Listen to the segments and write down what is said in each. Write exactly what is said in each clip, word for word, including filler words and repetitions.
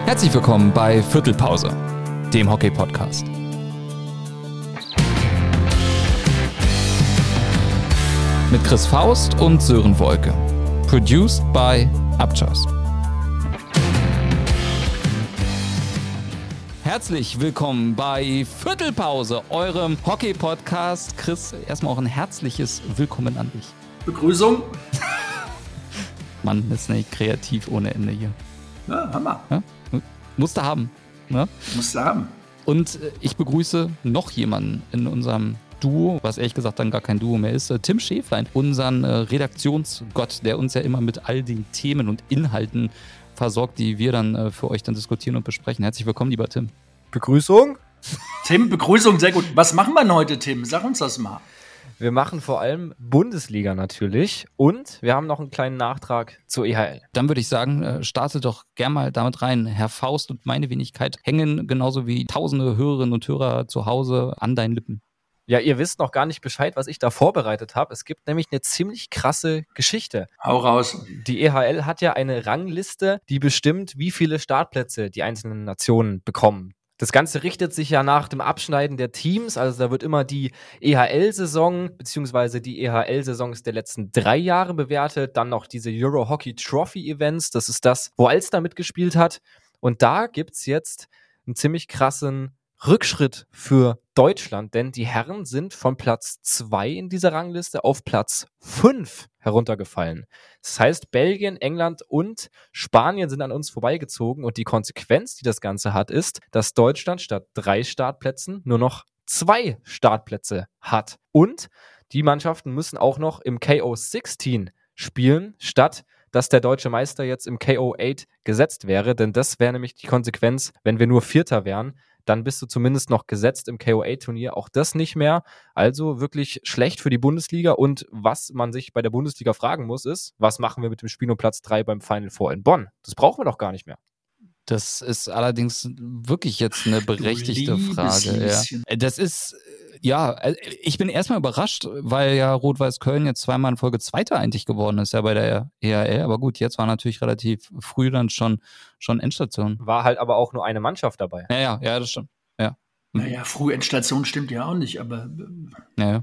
Herzlich willkommen bei Viertelpause, dem Hockey-Podcast. Mit Chris Faust und Sören Wolke. Produced by Abchos. Herzlich willkommen bei Viertelpause, eurem Hockey-Podcast. Chris, erstmal auch ein herzliches Willkommen an dich. Begrüßung. Mann, ist nicht kreativ ohne Ende hier. Ja, Hammer. Ja? Musste haben. Ne? Musste haben. Und ich begrüße noch jemanden in unserem Duo, was ehrlich gesagt dann gar kein Duo mehr ist, Tim Schäflein, unseren äh, Redaktionsgott, der uns ja immer mit all den Themen und Inhalten versorgt, die wir dann äh, für euch dann diskutieren und besprechen. Herzlich willkommen, lieber Tim. Begrüßung. Tim, Begrüßung, sehr gut. Was machen wir denn heute, Tim? Sag uns das mal. Wir machen vor allem Bundesliga natürlich und wir haben noch einen kleinen Nachtrag zur E H L. Dann würde ich sagen, äh, starte doch gern mal damit rein. Herr Faust und meine Wenigkeit hängen genauso wie tausende Hörerinnen und Hörer zu Hause an deinen Lippen. Ja, ihr wisst noch gar nicht Bescheid, was ich da vorbereitet habe. Es gibt nämlich eine ziemlich krasse Geschichte. Hau raus. Die E H L hat ja eine Rangliste, die bestimmt, wie viele Startplätze die einzelnen Nationen bekommen. Das Ganze richtet sich ja nach dem Abschneiden der Teams, also da wird immer die E H L-Saison beziehungsweise die E H L-Saisons der letzten drei Jahre bewertet, dann noch diese Euro Hockey Trophy Events, das ist das, wo Ulster mitgespielt hat. Und da gibt's jetzt einen ziemlich krassen Rückschritt für Deutschland, denn die Herren sind von Platz zwei in dieser Rangliste auf Platz fünf heruntergefallen. Das heißt, Belgien, England und Spanien sind an uns vorbeigezogen und die Konsequenz, die das Ganze hat, ist, dass Deutschland statt drei Startplätzen nur noch zwei Startplätze hat. Und die Mannschaften müssen auch noch im K O sechzehn spielen, statt dass der deutsche Meister jetzt im K O acht gesetzt wäre, denn das wäre nämlich die Konsequenz, wenn wir nur Vierter wären, dann bist du zumindest noch gesetzt im K O acht-Turnier, auch das nicht mehr. Also wirklich schlecht für die Bundesliga und was man sich bei der Bundesliga fragen muss ist, was machen wir mit dem Spiel um Platz drei beim Final Four in Bonn? Das brauchen wir doch gar nicht mehr. Das ist allerdings wirklich jetzt eine berechtigte Frage. Ja. Das ist, ja, ich bin erstmal überrascht, weil ja Rot-Weiß Köln jetzt zweimal in Folge Zweiter eigentlich geworden ist, ja bei der E H L. Aber gut, jetzt war natürlich relativ früh dann schon, schon Endstation. War halt aber auch nur eine Mannschaft dabei. Ja, ja, ja, das stimmt. Ja. Naja, früh Endstation stimmt ja auch nicht, aber... Ja.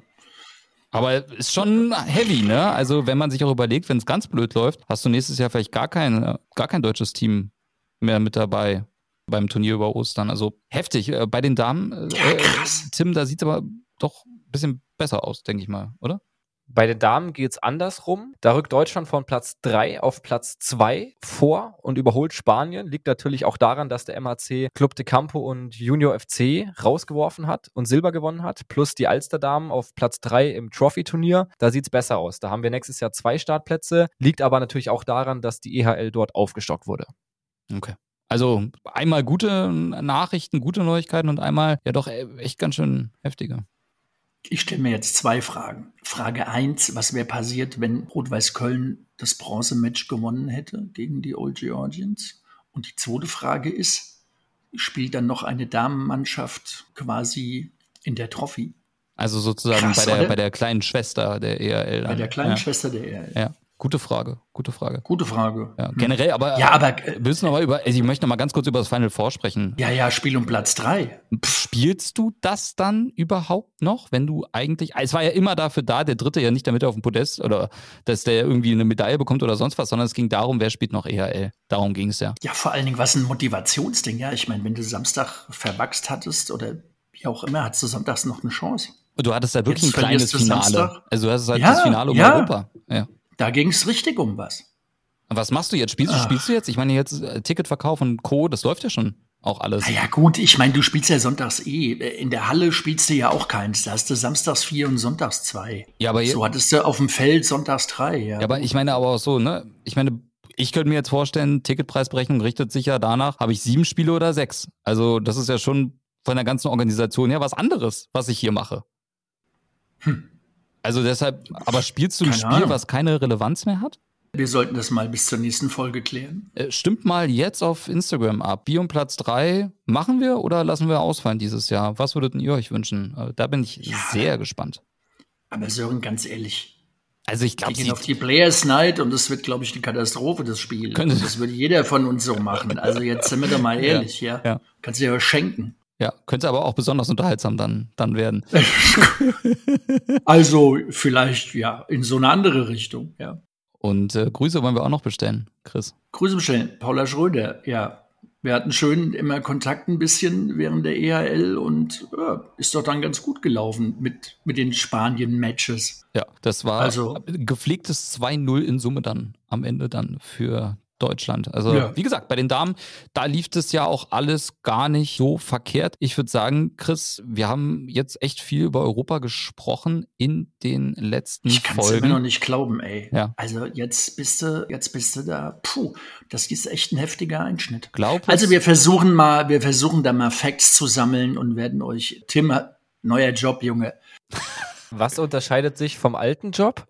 Aber ist schon heavy, ne? Also wenn man sich auch überlegt, wenn es ganz blöd läuft, hast du nächstes Jahr vielleicht gar kein, gar kein deutsches Team mehr mit dabei beim Turnier über Ostern. Also heftig. Äh, bei den Damen, äh, ja, krass. Tim, da sieht es aber doch ein bisschen besser aus, denke ich mal, oder? Bei den Damen geht's andersrum. Da rückt Deutschland von Platz drei auf Platz zwei vor und überholt Spanien. Liegt natürlich auch daran, dass der M H C Club de Campo und Junior F C rausgeworfen hat und Silber gewonnen hat. Plus die Alster-Damen auf Platz drei im Trophy-Turnier. Da sieht's besser aus. Da haben wir nächstes Jahr zwei Startplätze. Liegt aber natürlich auch daran, dass die E H L dort aufgestockt wurde. Okay. Also einmal gute Nachrichten, gute Neuigkeiten und einmal ja doch echt ganz schön heftige. Ich stelle mir jetzt zwei Fragen. Frage eins, was wäre passiert, wenn Rot-Weiß Köln das Bronzematch gewonnen hätte gegen die Old Georgians? Und die zweite Frage ist, spielt dann noch eine Damenmannschaft quasi in der Trophy? Also sozusagen Krass, bei, der, oder? bei der kleinen Schwester der E H L. Bei der kleinen ja. Schwester der E H L. Ja. Gute Frage, gute Frage. Gute Frage. Ja, generell, aber, ja, aber äh, willst du noch mal über, also ich möchte noch mal ganz kurz über das Final Four sprechen. Ja, ja, Spiel um Platz drei. Spielst du das dann überhaupt noch, wenn du eigentlich, es war ja immer dafür da, der Dritte ja nicht damit auf dem Podest oder dass der irgendwie eine Medaille bekommt oder sonst was, sondern es ging darum, wer spielt noch E H L. Darum ging es ja. Ja, vor allen Dingen, was ein Motivationsding, ja. Ich meine, wenn du Samstag verwachst hattest oder wie auch immer, hattest du sonntags noch eine Chance. Du hattest ja wirklich Jetzt ein kleines verlierst du Finale. Samstag. Also du hast halt Ja, das Finale um ja. Europa. Ja. Da ging es richtig um was. Was machst du jetzt? Spielst du, Ach. spielst du jetzt? Ich meine, jetzt äh, Ticketverkauf und Co., das läuft ja schon auch alles. Na ja, gut, ich meine, du spielst ja sonntags eh. In der Halle spielst du ja auch keins. Da hast du samstags vier und sonntags zwei. Ja, aber so hattest du auf dem Feld sonntags drei. Ja, ja, aber ich meine aber auch so, ne? Ich meine, ich könnte mir jetzt vorstellen, Ticketpreisberechnung richtet sich ja danach, habe ich sieben Spiele oder sechs? Also das ist ja schon von der ganzen Organisation her was anderes, was ich hier mache. Hm. Also deshalb, aber spielst du ein Keine Spiel, Ahnung. was keine Relevanz mehr hat? Wir sollten das mal bis zur nächsten Folge klären. Äh, Stimmt mal jetzt auf Instagram ab. Bier um Platz drei machen wir oder lassen wir ausfallen dieses Jahr? Was würdet ihr euch wünschen? Äh, Da bin ich Ja. sehr gespannt. Aber Sören, ganz ehrlich, Also ich glaube, die gehen auf die Players Night und das wird, glaube ich, eine Katastrophe, das Spiel. Könnte. Das würde jeder von uns so machen. Also jetzt sind wir doch mal ehrlich, ja. ja. ja. Kannst du dir ja schenken. Ja, könnte aber auch besonders unterhaltsam dann, dann werden. Also vielleicht, ja, in so eine andere Richtung, ja. Und äh, Grüße wollen wir auch noch bestellen, Chris. Grüße bestellen, Paula Schröder, ja. Wir hatten schön immer Kontakt ein bisschen während der E H L und ja, ist doch dann ganz gut gelaufen mit, mit den Spanien-Matches. Ja, das war also, gepflegtes zwei null in Summe dann am Ende dann für Deutschland. Also ja. wie gesagt, bei den Damen, da lief das ja auch alles gar nicht so verkehrt. Ich würde sagen, Chris, wir haben jetzt echt viel über Europa gesprochen in den letzten ich kann's Folgen. Ich kann es immer noch nicht glauben, ey. Ja. Also jetzt bist du, jetzt bist du da, puh, das ist echt ein heftiger Einschnitt. Glaub also wir versuchen mal, wir versuchen da mal Facts zu sammeln und werden euch, Tim, neuer Job, Junge. Was unterscheidet sich vom alten Job?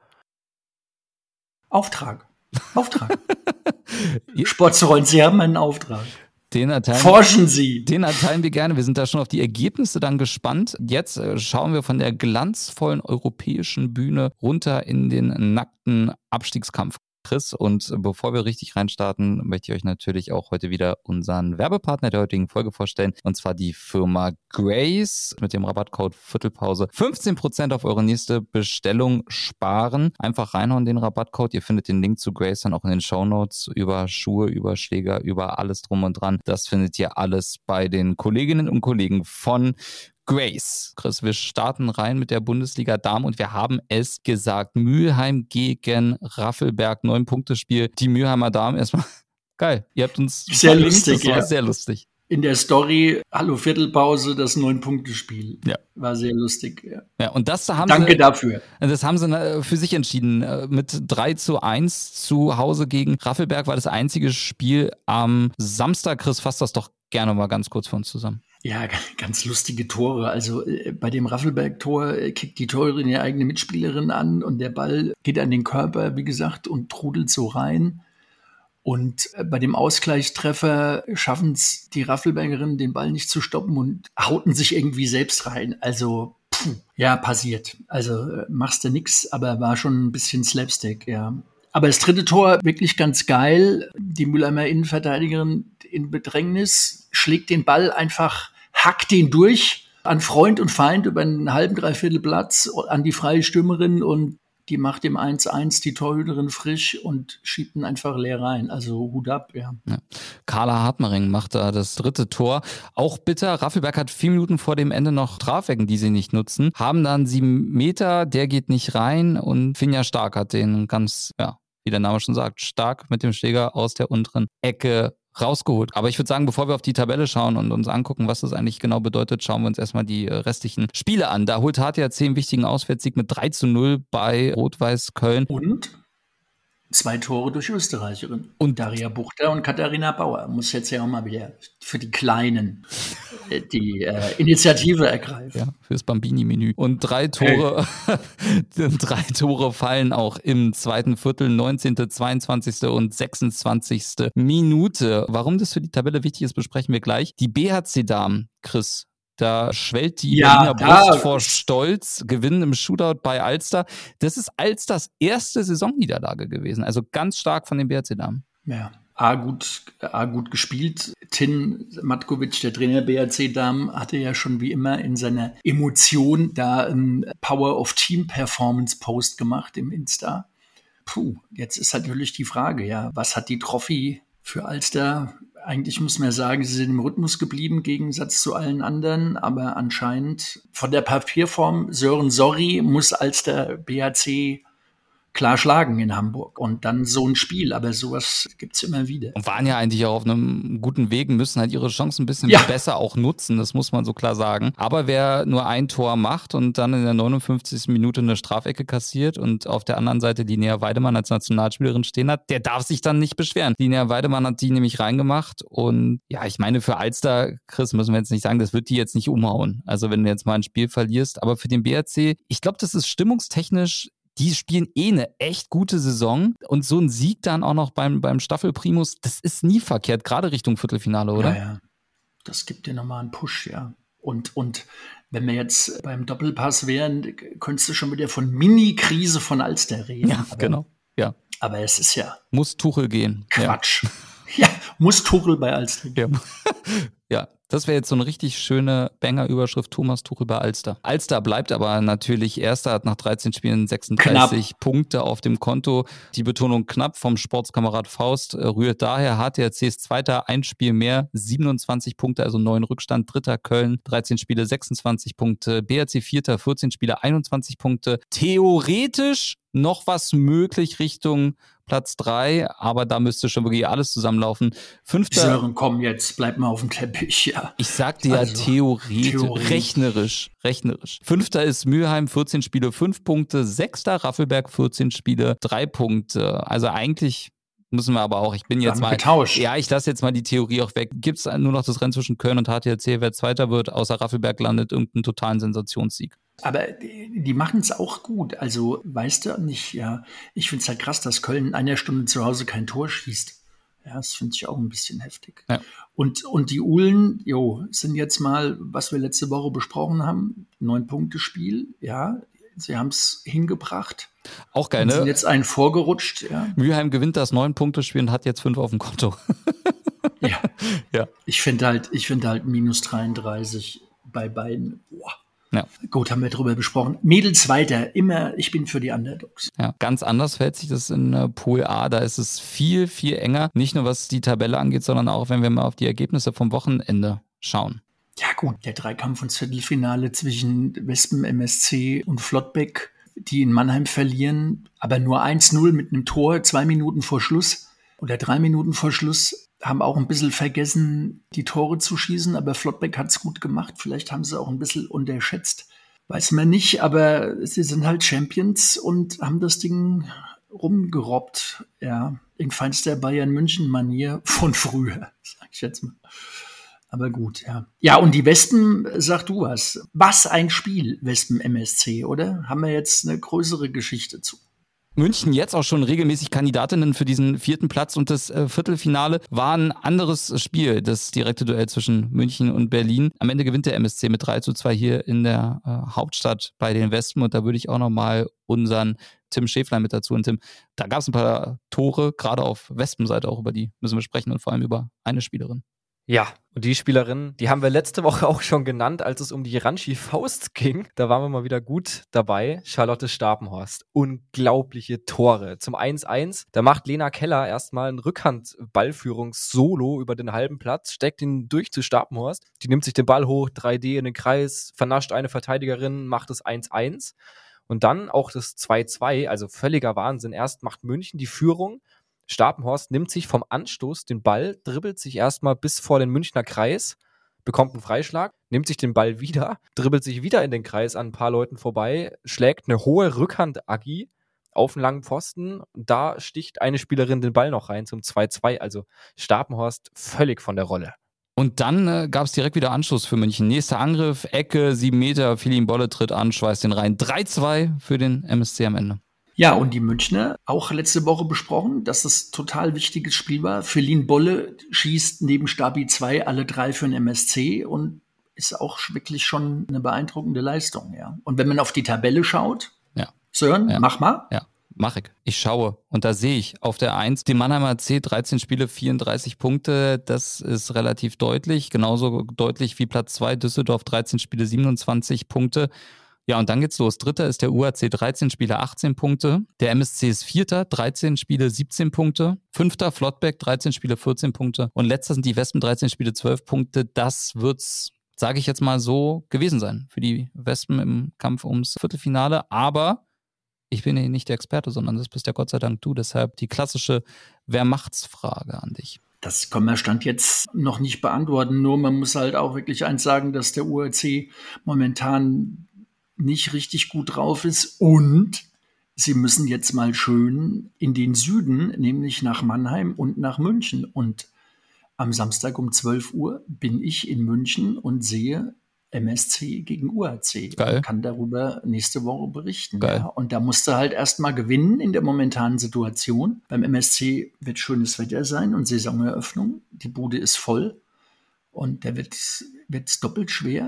Auftrag. Auftrag. Sportsrollen, Sie haben einen Auftrag. Den erteilen, Forschen Sie. Den erteilen wir gerne. Wir sind da schon auf die Ergebnisse dann gespannt. Jetzt äh, schauen wir von der glanzvollen europäischen Bühne runter in den nackten Abstiegskampf. Chris, und bevor wir richtig reinstarten, möchte ich euch natürlich auch heute wieder unseren Werbepartner der heutigen Folge vorstellen, und zwar die Firma Grace mit dem Rabattcode Viertelpause. fünfzehn Prozent auf eure nächste Bestellung sparen. Einfach reinhauen den Rabattcode. Ihr findet den Link zu Grace dann auch in den Shownotes über Schuhe, über Schläger, über alles drum und dran. Das findet ihr alles bei den Kolleginnen und Kollegen von Grace. Chris, wir starten rein mit der Bundesliga Damen und wir haben es gesagt. Mülheim gegen Raffelberg, neun-Punkte-Spiel. Die Mülheimer Damen erstmal geil. Ihr habt uns sehr lustig, das war ja. sehr lustig. In der Story, hallo Viertelpause, das neun-Punkte-Spiel. Ja. War sehr lustig, ja. Ja, und das haben Danke sie, dafür. Das haben sie für sich entschieden. Mit drei zu eins zu Hause gegen Raffelberg war das einzige Spiel am Samstag. Chris, fass das doch gerne mal ganz kurz für uns zusammen. Ja, ganz lustige Tore. Also äh, bei dem Raffelberg-Tor äh, kickt die Torhüterin ihre eigene Mitspielerin an und der Ball geht an den Körper, wie gesagt, und trudelt so rein. Und äh, bei dem Ausgleichstreffer schaffen es die Raffelbergerinnen, den Ball nicht zu stoppen und hauten sich irgendwie selbst rein. Also, puh, ja, passiert. Also äh, machst du nix, aber war schon ein bisschen Slapstick, ja. Aber das dritte Tor, wirklich ganz geil. Die Mülheimer Innenverteidigerin in Bedrängnis, schlägt den Ball einfach, hackt den durch an Freund und Feind über einen halben, dreiviertel Platz an die freie Stürmerin und die macht dem eins eins die Torhüterin frisch und schiebt ihn einfach leer rein. Also Hut ab, ja. ja. Carla Hartmering macht da das dritte Tor. Auch bitter, Raffelberg hat vier Minuten vor dem Ende noch Strafecken, die sie nicht nutzen. Haben dann sieben Meter, der geht nicht rein und Finja Stark hat den ganz, ja, wie der Name schon sagt, stark mit dem Schläger aus der unteren Ecke rausgeholt. Aber ich würde sagen, bevor wir auf die Tabelle schauen und uns angucken, was das eigentlich genau bedeutet, schauen wir uns erstmal die restlichen Spiele an. Da holt H T A C einen wichtigen Auswärtssieg mit drei zu null bei Rot-Weiß Köln. Und zwei Tore durch Österreicherin. Und Daria Buchter und Katharina Bauer. Muss jetzt ja auch mal wieder für die Kleinen die äh, Initiative ergreifen. Ja, fürs Bambini-Menü. Und drei Tore, hey. drei Tore fallen auch im zweiten Viertel, neunzehnte, zweiundzwanzigste und sechsundzwanzigste Minute. Warum das für die Tabelle wichtig ist, besprechen wir gleich. Die B H C-Damen, Chris, da schwellt die ja, Berliner Brust vor Stolz, gewinnen im Shootout bei Alster. Das ist Alsters erste Saisonniederlage gewesen, also ganz stark von den B H C-Damen. Ja, A gut, A gut gespielt. Tin Matkovic, der Trainer der B H C-Damen, hatte ja schon wie immer in seiner Emotion da einen Power of Team Performance Post gemacht im Insta. Puh, jetzt ist halt natürlich die Frage, ja, was hat die Trophy für Alster? Eigentlich muss man sagen, sie sind im Rhythmus geblieben, im Gegensatz zu allen anderen, aber anscheinend von der Papierform Sören Sorry muss Alster B H C klar schlagen in Hamburg. Und dann so ein Spiel, aber sowas gibt's immer wieder. Und waren ja eigentlich auch auf einem guten Weg, müssen halt ihre Chancen ein bisschen ja. besser auch nutzen, das muss man so klar sagen. Aber wer nur ein Tor macht und dann in der neunundfünfzigsten Minute eine Strafecke kassiert und auf der anderen Seite Linnea Weidemann als Nationalspielerin stehen hat, der darf sich dann nicht beschweren. Linnea Weidemann hat die nämlich reingemacht und ja, ich meine, für Alster, Chris, müssen wir jetzt nicht sagen, das wird die jetzt nicht umhauen. Also wenn du jetzt mal ein Spiel verlierst, aber für den B H C, ich glaube, das ist stimmungstechnisch, die spielen eh eine echt gute Saison und so ein Sieg dann auch noch beim, beim Staffelprimus, das ist nie verkehrt, gerade Richtung Viertelfinale, oder? Ja, ja. Das gibt dir nochmal einen Push, ja. Und, und Wenn wir jetzt beim Doppelpass wären, könntest du schon wieder von Mini-Krise von Alster reden. Ja, aber, genau. Ja. Aber es ist ja... Muss Tuchel gehen. Quatsch. Ja, ja muss Tuchel bei Alster gehen. Ja. Ja, das wäre jetzt so eine richtig schöne Banger-Überschrift, Thomas Tuchel bei Alster. Alster bleibt aber natürlich Erster, hat nach dreizehn Spielen sechsunddreißig knapp. Punkte auf dem Konto. Die Betonung knapp vom Sportskamerad Faust rührt daher. H T R C ist Zweiter, ein Spiel mehr, siebenundzwanzig Punkte, also neun Rückstand. Dritter Köln, dreizehn Spiele, sechsundzwanzig Punkte. B R C Vierter, vierzehn Spiele, einundzwanzig Punkte. Theoretisch noch was möglich Richtung Platz drei, aber da müsste schon wirklich alles zusammenlaufen. Fünfter. Sören, komm jetzt, bleib mal auf dem Teppich, ja. Ich sag dir also, ja theoretisch, Theorie. rechnerisch, rechnerisch. Fünfter ist Mülheim, vierzehn Spiele, fünf Punkte. Sechster Raffelberg, vierzehn Spiele, drei Punkte. Also eigentlich müssen wir aber auch, ich bin jetzt mal, getauscht. Ja, ich lasse jetzt mal die Theorie auch weg. Gibt es nur noch das Rennen zwischen Köln und H T R C, wer Zweiter wird, außer Raffelberg landet irgendeinen totalen Sensationssieg. Aber die, die machen es auch gut. Also, weißt du nicht, ja, ich finde es halt krass, dass Köln in einer Stunde zu Hause kein Tor schießt. Ja, das finde ich auch ein bisschen heftig. Ja. Und, und die Uhlen, jo, sind jetzt mal, was wir letzte Woche besprochen haben, Neun-Punkte-Spiel, ja, sie haben es hingebracht. Auch geil, ne? Sind jetzt einen vorgerutscht, ja. Mülheim gewinnt das Neun-Punkte-Spiel und hat jetzt fünf auf dem Konto. Ja. Ja. Ich finde halt, ich finde halt minus dreiunddreißig bei beiden, boah. Ja. Gut, haben wir drüber besprochen. Mädels weiter, immer, ich bin für die Underdogs. Ja, ganz anders fällt sich das in äh, Pool A, da ist es viel, viel enger. Nicht nur was die Tabelle angeht, sondern auch, wenn wir mal auf die Ergebnisse vom Wochenende schauen. Ja gut, der Dreikampf und Viertelfinale zwischen Wespen, M S C und Flottbeck, die in Mannheim verlieren, aber nur eins null mit einem Tor, zwei Minuten vor Schluss oder drei Minuten vor Schluss. Haben auch ein bisschen vergessen, die Tore zu schießen, aber Flottbeck hat es gut gemacht. Vielleicht haben sie auch ein bisschen unterschätzt. Weiß man nicht, aber sie sind halt Champions und haben das Ding rumgerobbt. Ja, in feinster Bayern-München-Manier von früher, sag ich jetzt mal. Aber gut, ja. Ja, und die Wespen, sag du was. Was ein Spiel, Wespen M S C, oder? Haben wir jetzt eine größere Geschichte zu. München jetzt auch schon regelmäßig Kandidatinnen für diesen vierten Platz und das äh, Viertelfinale war ein anderes Spiel, das direkte Duell zwischen München und Berlin. Am Ende gewinnt der M S C mit drei zu zwei hier in der äh, Hauptstadt bei den Wespen und da würde ich auch nochmal unseren Tim Schäflein mit dazu. Und Tim, da gab es ein paar Tore, gerade auf Wespenseite auch, über die müssen wir sprechen und vor allem über eine Spielerin. Ja, und die Spielerin, die haben wir letzte Woche auch schon genannt, als es um die Ranchi Faust ging. Da waren wir mal wieder gut dabei. Charlotte Stapenhorst. Unglaubliche Tore. Zum eins eins, da macht Lena Keller erstmal ein Rückhand-Ballführungs-Solo über den halben Platz, steckt ihn durch zu Stapenhorst. Die nimmt sich den Ball hoch, drei D in den Kreis, vernascht eine Verteidigerin, macht es eins eins. Und dann auch das zwei zwei, also völliger Wahnsinn. Erst macht München die Führung. Stapenhorst nimmt sich vom Anstoß den Ball, dribbelt sich erstmal bis vor den Münchner Kreis, bekommt einen Freischlag, nimmt sich den Ball wieder, dribbelt sich wieder in den Kreis an ein paar Leuten vorbei, schlägt eine hohe Rückhand-Agi auf einen langen Pfosten. Da sticht eine Spielerin den Ball noch rein zum zwei zwei. Also Stapenhorst völlig von der Rolle. Und dann äh, gab es direkt wieder Anschluss für München. Nächster Angriff, Ecke, sieben Meter, Philin Bolle tritt an, schweißt den rein. drei zwei für den M S C am Ende. Ja, und die Münchner, auch letzte Woche besprochen, dass das total wichtiges Spiel war. Feline Bolle schießt neben Stabi zwei alle drei für den M S C und ist auch wirklich schon eine beeindruckende Leistung, ja. Und wenn man auf die Tabelle schaut, ja. Sören, ja. mach mal. Ja, mach ich. Ich schaue und da sehe ich auf der eins den Mannheimer C, dreizehn Spiele, vierunddreißig Punkte. Das ist relativ deutlich, genauso deutlich wie Platz zwei, Düsseldorf, dreizehn Spiele, siebenundzwanzig Punkte. Ja, und dann geht's los. Dritter ist der U A C, dreizehn Spiele, achtzehn Punkte. Der M S C ist Vierter, dreizehn Spiele, siebzehn Punkte. Fünfter Flottbeck, dreizehn Spiele, vierzehn Punkte. Und letzter sind die Wespen, dreizehn Spiele, zwölf Punkte. Das wird's, sage ich jetzt mal so, gewesen sein für die Wespen im Kampf ums Viertelfinale. Aber ich bin hier nicht der Experte, sondern das bist ja Gott sei Dank du. Deshalb die klassische Wer-macht's-Frage an dich. Das kann man Stand jetzt noch nicht beantworten. Nur man muss halt auch wirklich eins sagen, dass der U A C momentan nicht richtig gut drauf ist und sie müssen jetzt mal schön in den Süden, nämlich nach Mannheim und nach München. Und am Samstag um zwölf Uhr bin ich in München und sehe M S C gegen U A C. Geil. Und kann darüber nächste Woche berichten. Geil. Ja. Und da musst du halt erstmal gewinnen in der momentanen Situation. Beim M S C wird schönes Wetter sein und Saisoneröffnung. Die Bude ist voll und da wird es doppelt schwer.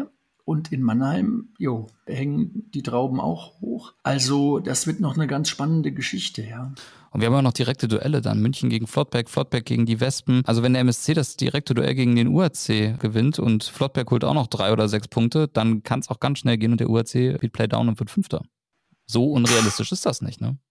Und in Mannheim, jo, hängen die Trauben auch hoch. Also das wird noch eine ganz spannende Geschichte, ja. Und wir haben ja noch direkte Duelle dann. München gegen Flottbek, Flottbek gegen die Wespen. Also wenn der M S C das direkte Duell gegen den U A C gewinnt und Flottbek holt auch noch drei oder sechs Punkte, dann kann es auch ganz schnell gehen und der U A C spielt Playdown und wird Fünfter. So unrealistisch ist das nicht, ne?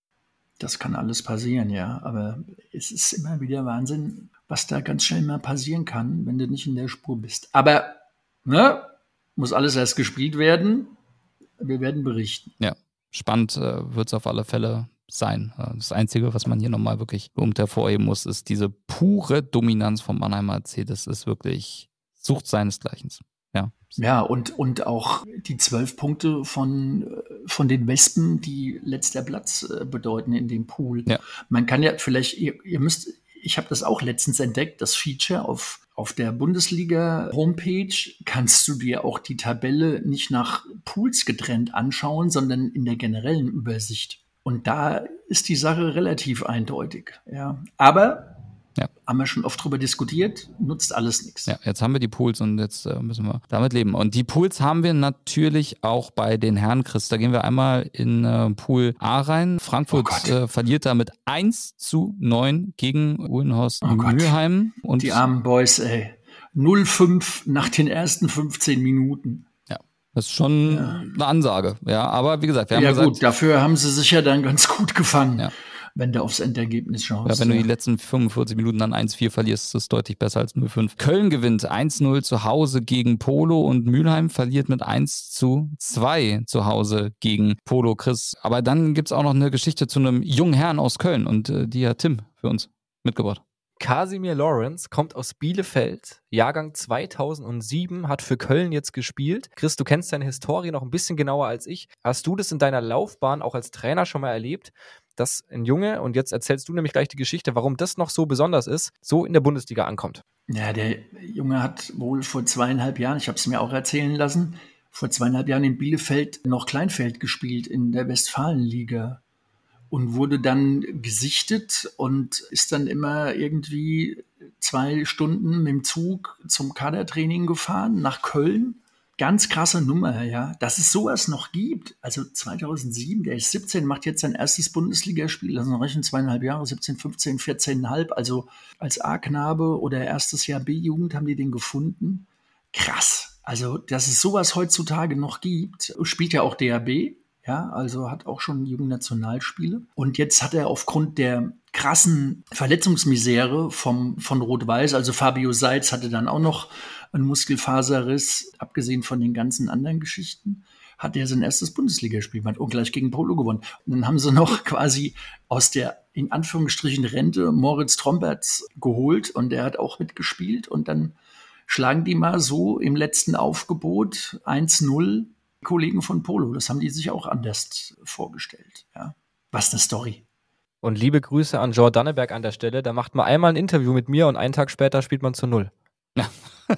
Das kann alles passieren, ja. Aber es ist immer wieder Wahnsinn, was da ganz schnell mal passieren kann, wenn du nicht in der Spur bist. Aber, ne, muss alles erst gespielt werden. Wir werden berichten. Ja, spannend äh, wird es auf alle Fälle sein. Das Einzige, was man hier nochmal wirklich unbedingt hervorheben muss, ist diese pure Dominanz vom Mannheimer A C. Das ist wirklich, sucht seinesgleichen. Ja, ja und, und auch die zwölf Punkte von, von den Wespen, die letzter Platz äh, bedeuten in dem Pool. Ja. Man kann ja vielleicht, ihr, ihr müsst, ich habe das auch letztens entdeckt, das Feature auf, auf der Bundesliga-Homepage kannst du dir auch die Tabelle nicht nach Pools getrennt anschauen, sondern in der generellen Übersicht. Und da ist die Sache relativ eindeutig. Ja. Aber, ja. haben wir schon oft drüber diskutiert, nutzt alles nichts. Ja, jetzt haben wir die Pools und jetzt äh, müssen wir damit leben. Und die Pools haben wir natürlich auch bei den Herren, Chris. Da gehen wir einmal in äh, Pool A rein. Frankfurt oh äh, verliert da mit eins zu neun gegen Uhlenhorst oh Mülheim. Und die armen Boys, ey. null fünf nach den ersten fünfzehn Minuten. Das ist schon ja. eine Ansage, ja. Aber wie gesagt, wir haben ja gesagt, gut, dafür haben sie sich ja dann ganz gut gefangen, ja. wenn du aufs Endergebnis schaust. Ja, wenn ja. du die letzten fünfundvierzig Minuten dann eins vier verlierst, ist das deutlich besser als null fünf. Köln gewinnt eins null zu Hause gegen Polo und Mülheim verliert mit eins zu zwei zu Hause gegen Polo, Chris. Aber dann gibt's auch noch eine Geschichte zu einem jungen Herrn aus Köln und äh, die hat Tim für uns mitgebracht. Kasimir Lawrence kommt aus Bielefeld, Jahrgang zweitausendsieben, hat für Köln jetzt gespielt. Chris, du kennst seine Historie noch ein bisschen genauer als ich. Hast du das in deiner Laufbahn auch als Trainer schon mal erlebt, dass ein Junge, und jetzt erzählst du nämlich gleich die Geschichte, warum das noch so besonders ist, so in der Bundesliga ankommt? Ja, der Junge hat wohl vor zweieinhalb Jahren, ich habe es mir auch erzählen lassen, vor zweieinhalb Jahren in Bielefeld noch Kleinfeld gespielt in der Westfalenliga. Und wurde dann gesichtet und ist dann immer irgendwie zwei Stunden mit dem Zug zum Kadertraining gefahren nach Köln. Ganz krasse Nummer, ja. Dass es sowas noch gibt. Also zweitausendsieben, der ist siebzehn, macht jetzt sein erstes Bundesligaspiel. Also noch rechnen zweieinhalb Jahre, siebzehn, fünfzehn, vierzehn Komma fünf. Also als A-Knabe oder erstes Jahr B-Jugend haben die den gefunden. Krass. Also, dass es sowas heutzutage noch gibt. Spielt ja auch D H B. Ja, also hat auch schon Jugendnationalspiele. Und jetzt hat er aufgrund der krassen Verletzungsmisere vom, von Rot-Weiß, also Fabio Seitz hatte dann auch noch einen Muskelfaserriss, abgesehen von den ganzen anderen Geschichten, hat er sein erstes Bundesligaspiel gemacht und gleich gegen Polo gewonnen. Und dann haben sie noch quasi aus der, in Anführungsstrichen, Rente Moritz Trompertz geholt und der hat auch mitgespielt. Und dann schlagen die mal so im letzten Aufgebot eins null Kollegen von Polo. Das haben die sich auch anders vorgestellt. Ja. Was eine Story. Und liebe Grüße an Jörg Danneberg an der Stelle. Da macht man einmal ein Interview mit mir und einen Tag später spielt man zu null. Ja.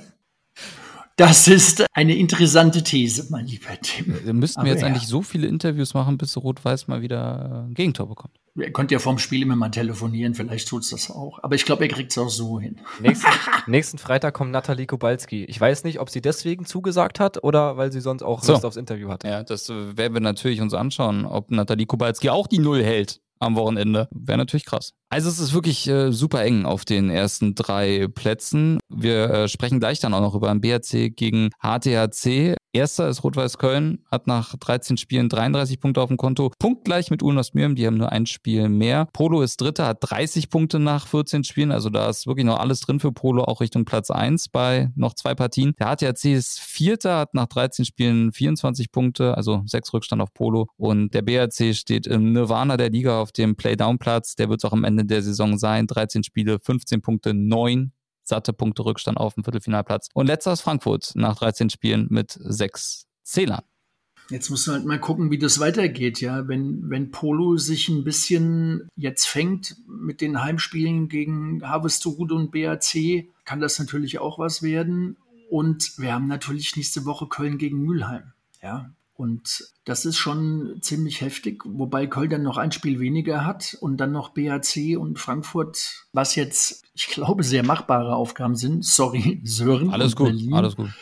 Das ist eine interessante These, mein lieber Tim. Wir müssten wir jetzt ja. eigentlich so viele Interviews machen, bis Rot-Weiß mal wieder ein Gegentor bekommt. Er konnte ja vorm Spiel immer mal telefonieren, vielleicht tut es das auch. Aber ich glaube, er kriegt es auch so hin. Nächsten, nächsten Freitag kommt Nathalie Kowalski. Ich weiß nicht, ob sie deswegen zugesagt hat oder weil sie sonst auch Lust so. aufs Interview hat. Ja, das werden wir natürlich uns anschauen, ob Nathalie Kowalski auch die Null hält am Wochenende. Wäre natürlich krass. Also es ist wirklich äh, super eng auf den ersten drei Plätzen. Wir äh, sprechen gleich dann auch noch über den B H C gegen H T H C. Erster ist Rot-Weiß Köln, hat nach dreizehn Spielen dreiunddreißig Punkte auf dem Konto. Punktgleich mit Uhlenhorst Mülheim, die haben nur ein Spiel mehr. Polo ist Dritter, hat dreißig Punkte nach vierzehn Spielen. Also da ist wirklich noch alles drin für Polo, auch Richtung Platz eins bei noch zwei Partien. Der H T H C ist Vierter, hat nach dreizehn Spielen vierundzwanzig Punkte, also sechs Rückstand auf Polo. Und der B H C steht im Nirvana der Liga auf dem Playdown-Platz. Der wird es auch am Ende der Saison sein. dreizehn Spiele, fünfzehn Punkte, neun satte Punkte Rückstand auf dem Viertelfinalplatz. Und letzter ist Frankfurt nach dreizehn Spielen mit sechs Zählern. Jetzt muss man halt mal gucken, wie das weitergeht. Ja, wenn, wenn Polo sich ein bisschen jetzt fängt mit den Heimspielen gegen Harvesterude und B H C, kann das natürlich auch was werden. Und wir haben natürlich nächste Woche Köln gegen Mülheim. Ja, und das ist schon ziemlich heftig, wobei Köln dann noch ein Spiel weniger hat und dann noch B H C und Frankfurt, was jetzt, ich glaube, sehr machbare Aufgaben sind. Sorry, Sören. Alles gut, Berlin. alles gut.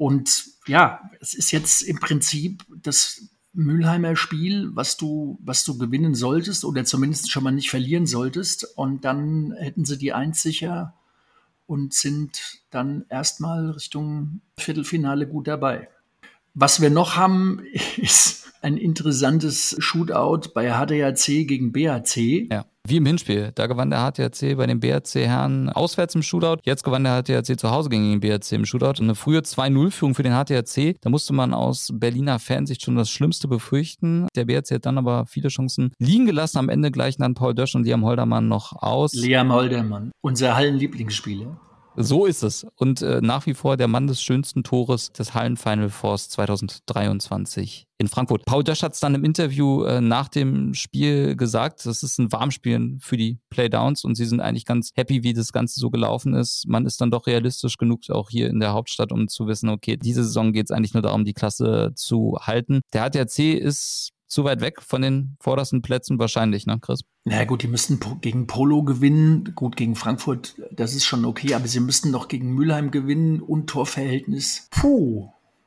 Und ja, es ist jetzt im Prinzip das Mülheimer Spiel, was du, was du gewinnen solltest oder zumindest schon mal nicht verlieren solltest. Und dann hätten sie die Eins sicher und sind dann erstmal Richtung Viertelfinale gut dabei. Was wir noch haben, ist ein interessantes Shootout bei H D A C gegen B A C. Ja, wie im Hinspiel. Da gewann der H D A C bei den B A C-Herren auswärts im Shootout. Jetzt gewann der H D A C zu Hause gegen den B A C im Shootout. Eine frühe zwei null-Führung für den H D A C. Da musste man aus Berliner Fansicht schon das Schlimmste befürchten. Der B A C hat dann aber viele Chancen liegen gelassen. Am Ende gleichen dann Paul Dösch und Liam Holdermann noch aus. Liam Holdermann, unser Hallenlieblingsspieler. So ist es. Und äh, nach wie vor der Mann des schönsten Tores des Hallen-Final Fours zwanzig dreiundzwanzig in Frankfurt. Paul Dösch hat es dann im Interview äh, nach dem Spiel gesagt, das ist ein Warmspielen für die Playdowns und sie sind eigentlich ganz happy, wie das Ganze so gelaufen ist. Man ist dann doch realistisch genug, auch hier in der Hauptstadt, um zu wissen, okay, diese Saison geht es eigentlich nur darum, die Klasse zu halten. Der H D A C ist zu weit weg von den vordersten Plätzen wahrscheinlich, ne, Chris? Na gut, die müssten gegen Polo gewinnen, gut, gegen Frankfurt, das ist schon okay, aber sie müssten doch gegen Mülheim gewinnen und Torverhältnis. Puh,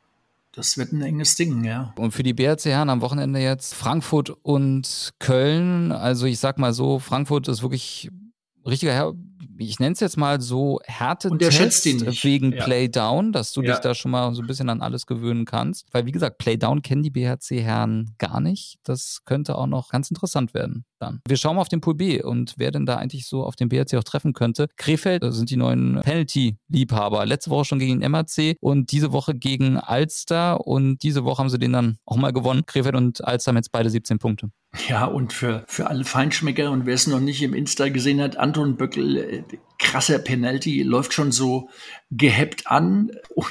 das wird ein enges Ding, ja. Und für die B A C-Herren am Wochenende jetzt Frankfurt und Köln. Also ich sag mal so, Frankfurt ist wirklich richtiger Herr. Ich nenne es jetzt mal so Härtetest wegen ja. Playdown, dass du ja. dich da schon mal so ein bisschen an alles gewöhnen kannst. Weil wie gesagt, Playdown kennen die B H C-Herren gar nicht. Das könnte auch noch ganz interessant werden dann. Wir schauen mal auf den Pool B und wer denn da eigentlich so auf den B H C auch treffen könnte. Krefeld sind die neuen Penalty-Liebhaber. Letzte Woche schon gegen den M A C und diese Woche gegen Alster und diese Woche haben sie den dann auch mal gewonnen. Krefeld und Alster haben jetzt beide siebzehn Punkte. Ja, und für, für alle Feinschmecker und wer es noch nicht im Insta gesehen hat, Anton Böckel, äh, krasser Penalty, läuft schon so gehappt an und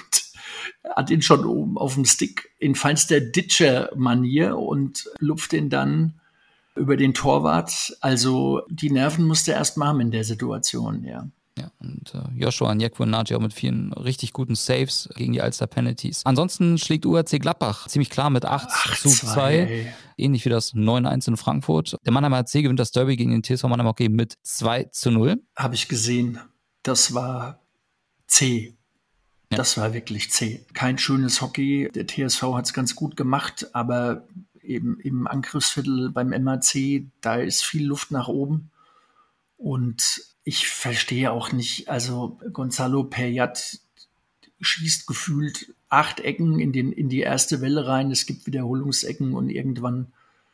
hat ihn schon oben auf dem Stick in feinster Ditcher-Manier und lupft ihn dann über den Torwart. Also die Nerven musste er erst mal haben in der Situation, ja. Ja, und äh, Joshua Njekwo Naji auch mit vielen richtig guten Saves gegen die Alster Penalties. Ansonsten schlägt U A C Gladbach ziemlich klar mit acht zu zwei. Ähnlich wie das neun eins in Frankfurt. Der Mannheimer A C gewinnt das Derby gegen den T S V Mannheim Hockey mit zwei zu null. Habe ich gesehen. Das war zäh. Ja. Das war wirklich zäh. Kein schönes Hockey. Der T S V hat es ganz gut gemacht, aber eben im Angriffsviertel beim M A C, da ist viel Luft nach oben. Und ich verstehe auch nicht, also Gonzalo Perjat schießt gefühlt acht Ecken in, den, in die erste Welle rein. Es gibt Wiederholungsecken und irgendwann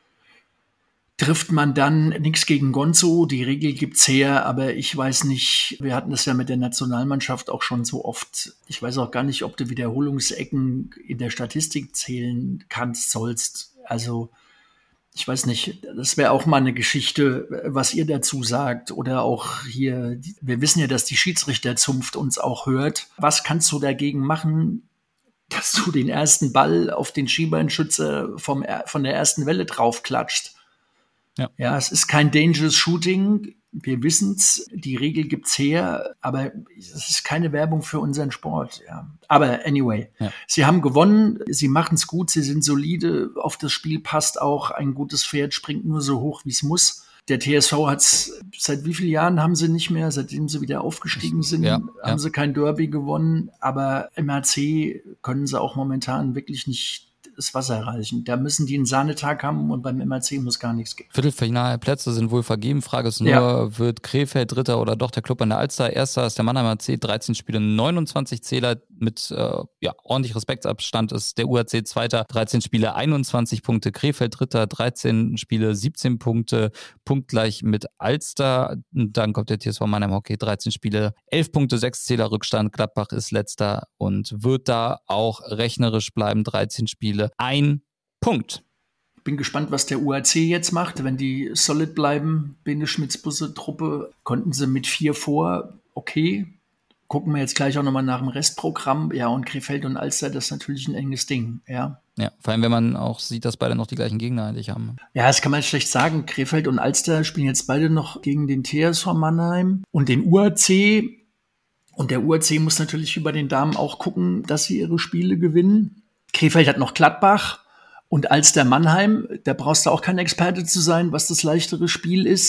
trifft man dann nichts gegen Gonzo. Die Regel gibt's her, aber ich weiß nicht, wir hatten das ja mit der Nationalmannschaft auch schon so oft. Ich weiß auch gar nicht, ob du Wiederholungsecken in der Statistik zählen kannst, sollst. Also ich weiß nicht, das wäre auch mal eine Geschichte, was ihr dazu sagt. Oder auch hier, wir wissen ja, dass die Schiedsrichterzunft uns auch hört. Was kannst du dagegen machen, dass du den ersten Ball auf den Schienbeinschützer vom, von der ersten Welle draufklatscht? Ja. ja, es ist kein Dangerous Shooting. Wir wissen's, die Regel gibt's her, aber es ist keine Werbung für unseren Sport. Ja. Aber anyway, ja. Sie haben gewonnen, sie machen's gut, sie sind solide, auf das Spiel passt auch, ein gutes Pferd springt nur so hoch, wie es muss. Der T S V hat's, seit wie vielen Jahren haben sie nicht mehr, seitdem sie wieder aufgestiegen sind, ja, haben ja. sie kein Derby gewonnen, aber im H C können sie auch momentan wirklich nicht das Wasser reichen. Da müssen die einen Sahnetag haben und beim M A C muss gar nichts gehen. Viertelfinalplätze sind wohl vergeben. Frage ist nur, ja. wird Krefeld Dritter oder doch der Club an der Alster? Erster ist der Mannheimer A C, dreizehn Spiele, neunundzwanzig Zähler mit äh, ja, ordentlich Respektsabstand ist der U A C Zweiter, dreizehn Spiele, einundzwanzig Punkte. Krefeld Dritter, dreizehn Spiele, siebzehn Punkte, punktgleich mit Alster. Und dann kommt der T S V Mannheim Hockey, dreizehn Spiele, elf Punkte, sechs Zähler Rückstand. Gladbach ist Letzter und wird da auch rechnerisch bleiben, dreizehn Spiele. Ein Punkt. Ich bin gespannt, was der U A C jetzt macht. Wenn die solid bleiben, Bene Schmitz-Busse-Truppe, konnten sie mit vier vor. Okay, gucken wir jetzt gleich auch nochmal nach dem Restprogramm. Ja, und Krefeld und Alster, das ist natürlich ein enges Ding. Ja. Ja, vor allem, wenn man auch sieht, dass beide noch die gleichen Gegner eigentlich haben. Ja, das kann man schlecht sagen. Krefeld und Alster spielen jetzt beide noch gegen den T S V Mannheim und den U A C. Und der U A C muss natürlich wie bei den Damen auch gucken, dass sie ihre Spiele gewinnen. Krefeld hat noch Gladbach und Alster Mannheim. Da brauchst du auch kein Experte zu sein, was das leichtere Spiel ist.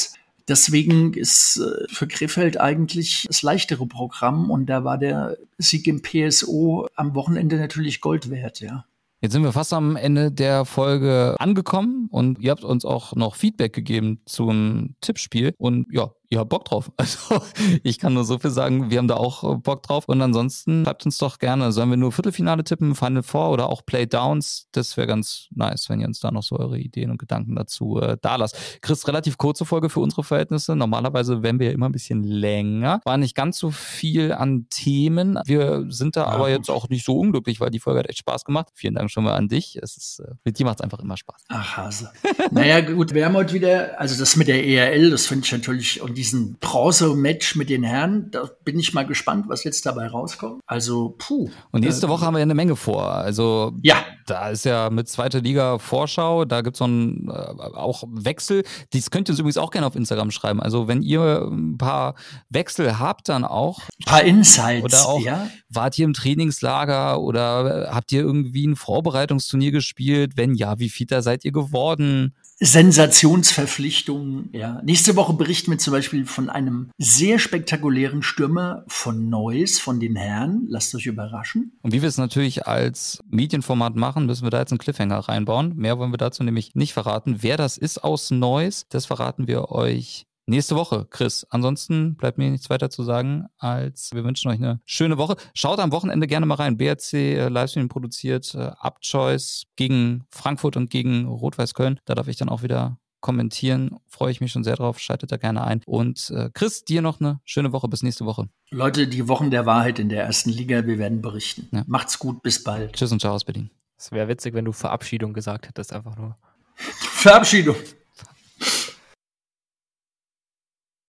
deswegen ist äh, für Krefeld eigentlich das leichtere Programm und da war der Sieg im P S O am Wochenende natürlich Gold wert, ja. Jetzt sind wir fast am Ende der Folge angekommen und ihr habt uns auch noch Feedback gegeben zum Tippspiel und ja, ihr habt Bock drauf. Also ich kann nur so viel sagen, wir haben da auch Bock drauf und ansonsten schreibt uns doch gerne, sollen wir nur Viertelfinale tippen, Final Four oder auch Playdowns? Das wäre ganz nice, wenn ihr uns da noch so eure Ideen und Gedanken dazu äh, da lasst. Chris, relativ kurze Folge für unsere Verhältnisse. Normalerweise wären wir ja immer ein bisschen länger. War nicht ganz so viel an Themen. Wir sind da ja, aber gut. Jetzt auch nicht so unglücklich, weil die Folge hat echt Spaß gemacht. Vielen Dank schon mal an dich. Es ist, äh, mit dir macht es einfach immer Spaß. Ach, Hase. Naja, gut, wir haben heute wieder, also das mit der E R L, das finde ich natürlich, und diesen Bronze-Match mit den Herren, da bin ich mal gespannt, was jetzt dabei rauskommt. Also, puh. Und nächste äh, Woche haben wir ja eine Menge vor. Also, ja. Da ist ja mit zweite Liga Vorschau, da gibt's so einen, äh, auch Wechsel. Dies könnt ihr uns übrigens auch gerne auf Instagram schreiben. Also, wenn ihr ein paar Wechsel habt, dann auch. Ein paar Insights, oder auch, ja. Wart ihr im Trainingslager oder habt ihr irgendwie ein Vorbereitungsturnier gespielt? Wenn ja, wie fitter seid ihr geworden? Sensationsverpflichtungen, ja. Nächste Woche berichten wir zum Beispiel von einem sehr spektakulären Stürmer von Neuss, von den Herren. Lasst euch überraschen. Und wie wir es natürlich als Medienformat machen, müssen wir da jetzt einen Cliffhanger reinbauen. Mehr wollen wir dazu nämlich nicht verraten. Wer das ist aus Neuss, das verraten wir euch nächste Woche, Chris. Ansonsten bleibt mir nichts weiter zu sagen, als wir wünschen euch eine schöne Woche. Schaut am Wochenende gerne mal rein. B R C äh, Livestream produziert, äh, Upchoice gegen Frankfurt und gegen Rot-Weiß Köln. Da darf ich dann auch wieder kommentieren. Freue ich mich schon sehr drauf. Schaltet da gerne ein. Und äh, Chris, dir noch eine schöne Woche. Bis nächste Woche. Leute, die Wochen der Wahrheit in der ersten Liga. Wir werden berichten. Ja. Macht's gut. Bis bald. Tschüss und ciao aus Berlin. Es wäre witzig, wenn du Verabschiedung gesagt hättest, einfach nur. Verabschiedung.